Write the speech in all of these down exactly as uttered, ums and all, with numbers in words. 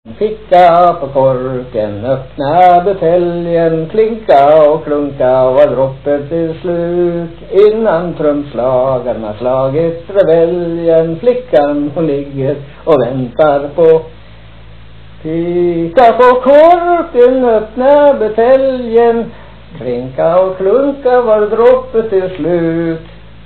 Ficka på korken, öppna buteljen, klinka och klunka var droppet till slut. Innan trumslagarna slagit reveljen, flickan hon ligger och väntar på. Ficka på korken, öppna buteljen, klinka och klunka var droppet till slut.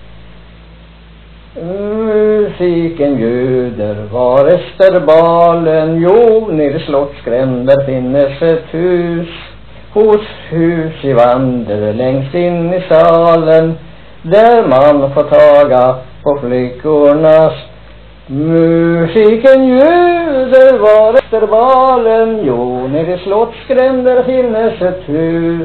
Musiken ljuder var Österbalen, jo, ner i slottsgränder finnes ett hus. Hos hus i vandrar längst in i salen, där man får taga på flickornas. Musiken ljuder var Österbalen, jo, ner i slottsgränder finnes ett hus.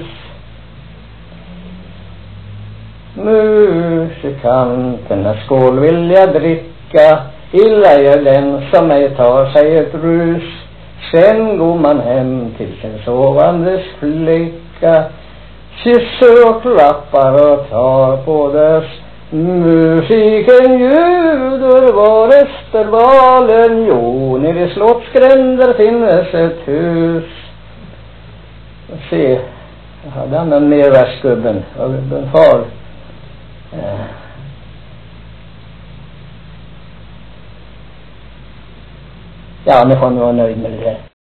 Musikanterna skål vill jag dricka, illa är den som ej tar sig ett rus. Sen går man hem till sin sovandes flicka, kysser och klappar och tar på dess. Musiken ljuder var Österbalen, jo, ner i slottsgränder finnes ett hus. Se, jag hade annan mer värsgubben av gubben far. Ja, nu får man vara nöjd med det här.